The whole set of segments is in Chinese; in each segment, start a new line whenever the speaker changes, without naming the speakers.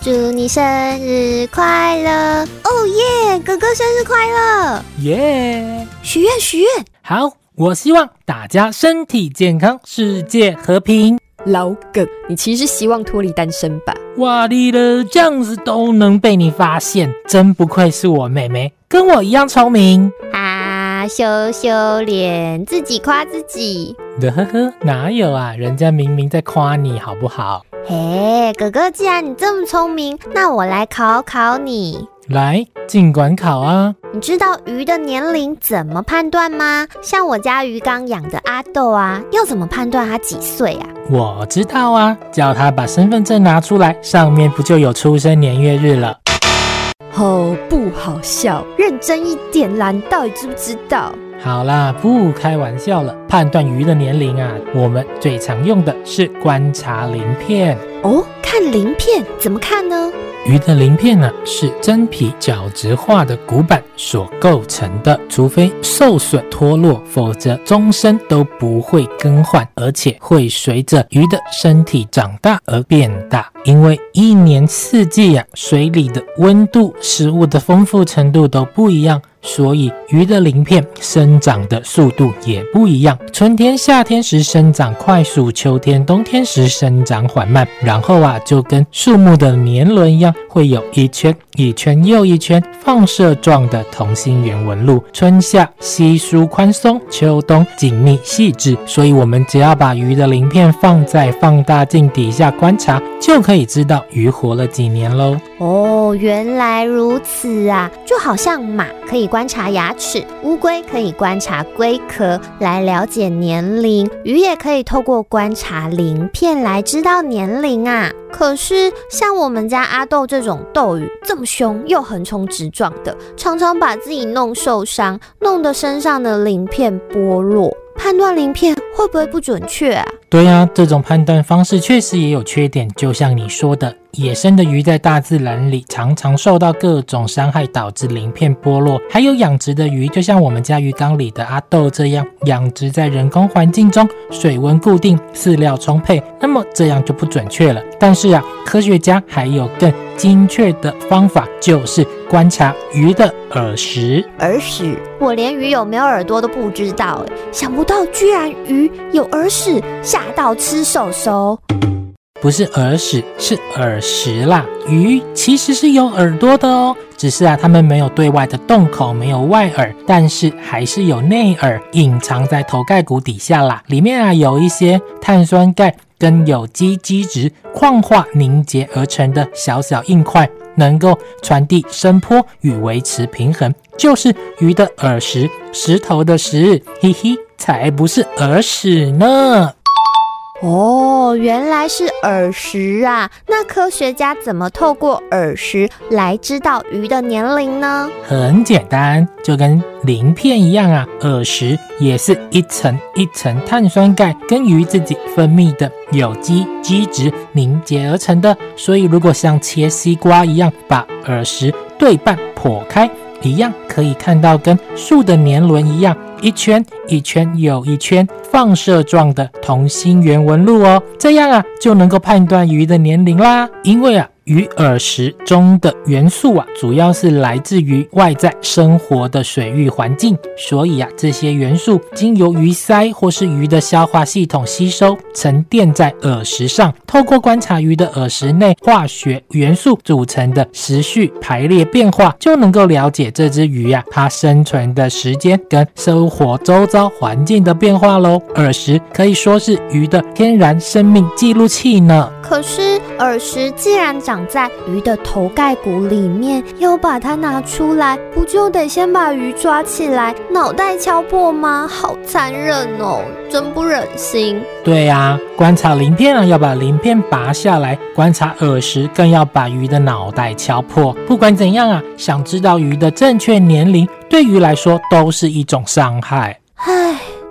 祝你生日快乐！哦耶，哥哥生日快乐！
耶！
许愿许愿。
好，我希望大家身体健康，世界和平。
老梗，你其实希望脱离单身吧？
哇哩了，这样子都能被你发现，真不愧是我妹妹，跟我一样聪明
啊！羞羞脸，自己夸自己。
呵呵，哪有啊？人家明明在夸你，好不好？
嘿，哥哥，既然你这么聪明，那我来考考你。
来，尽管考啊！
你知道鱼的年龄怎么判断吗？像我家鱼缸养的阿豆啊，要怎么判断他几岁啊？
我知道啊，叫他把身份证拿出来，上面不就有出生年月日了？
哦，不好笑，认真一点啦，你到底知不知道？
好啦，不开玩笑了。判断鱼的年龄啊，我们最常用的是观察鳞片。
哦，看鳞片怎么看呢？
鱼的鳞片呢，是真皮角质化的骨板所构成的，除非受损脱落，否则终身都不会更换，而且会随着鱼的身体长大而变大。因为一年四季啊，水里的温度、食物的丰富程度都不一样，所以鱼的鳞片生长的速度也不一样。春天、夏天时生长快速，秋天、冬天时生长缓慢。然后啊，就跟树木的年轮一样，会有一圈一圈又一圈放射状的同心圆纹路。春夏稀疏宽松，秋冬紧密细致。所以我们只要把鱼的鳞片放在放大镜底下观察，就可以知道鱼活了几年咯。
哦，原来如此啊！就好像马可以观察牙齿，乌龟可以观察龟壳来了解年龄，鱼也可以透过观察鳞片来知道年龄啊。可是像我们家阿豆这种斗鱼这么凶又横冲直撞的，常常把自己弄受伤，弄得身上的鳞片剥落，判断鳞片会不会不准确啊？
对啊，这种判断方式确实也有缺点，就像你说的，野生的鱼在大自然里常常受到各种伤害，导致鳞片剥落。还有养殖的鱼，就像我们家鱼缸里的阿豆这样，养殖在人工环境中，水温固定，饲料充沛，那么这样就不准确了。但是啊，科学家还有更精确的方法，就是观察鱼的耳石。
耳屎？我连鱼有没有耳朵都不知道耶，想不到居然鱼有耳屎，吓到吃手手。
不是耳屎，是耳石啦。鱼其实是有耳朵的哦，只是它们没有对外的洞口，没有外耳，但是还是有内耳，隐藏在头盖骨底下啦。里面有一些碳酸钙跟有机基质矿化凝结而成的小小硬块，能够传递声波与维持平衡，就是鱼的耳石，石头的石，嘿嘿，才不是耳屎呢。
哦，原来是耳石啊！那科学家怎么透过耳石来知道鱼的年龄呢？
很简单，就跟鳞片一样啊，耳石也是一层一层碳酸钙跟鱼自己分泌的有机基质凝结而成的。所以如果像切西瓜一样，把耳石对半剖开，一样可以看到跟树的年轮一样，一圈一圈又一圈放射状的同心圆纹路哦，这样啊就能够判断鱼的年龄啦。因为鱼耳石中的元素主要是来自于外在生活的水域环境，所以这些元素经由鱼鳃或是鱼的消化系统吸收，沉淀在耳石上。透过观察鱼的耳石内化学元素组成的时序排列变化，就能够了解这只鱼它生存的时间跟生活周遭环境的变化咯。耳石可以说是鱼的天然生命记录器呢。
可是耳石既然长在鱼的头盖骨里面，要把它拿出来，不就得先把鱼抓起来，脑袋敲破吗？好残忍哦，真不忍心。
对啊，观察鳞片要把鳞片拔下来，观察耳石更要把鱼的脑袋敲破。不管怎样想知道鱼的正确年龄，对鱼来说都是一种伤害。
唉，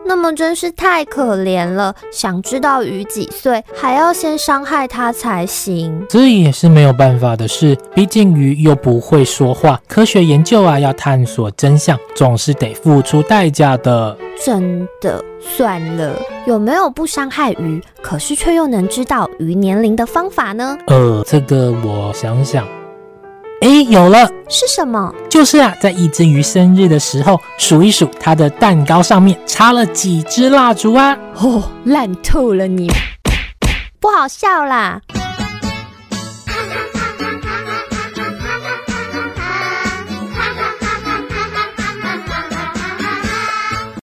那么真是太可怜了。想知道鱼几岁，还要先伤害它才行。
这也是没有办法的事，毕竟鱼又不会说话，科学研究啊，要探索真相，总是得付出代价的。
真的，算了，有没有不伤害鱼，可是却又能知道鱼年龄的方法呢？
这个我想想。有了，
是什么？
就是啊，在一只鱼生日的时候，数一数它的蛋糕上面插了几支蜡烛啊。
烂透了你！
不好笑啦。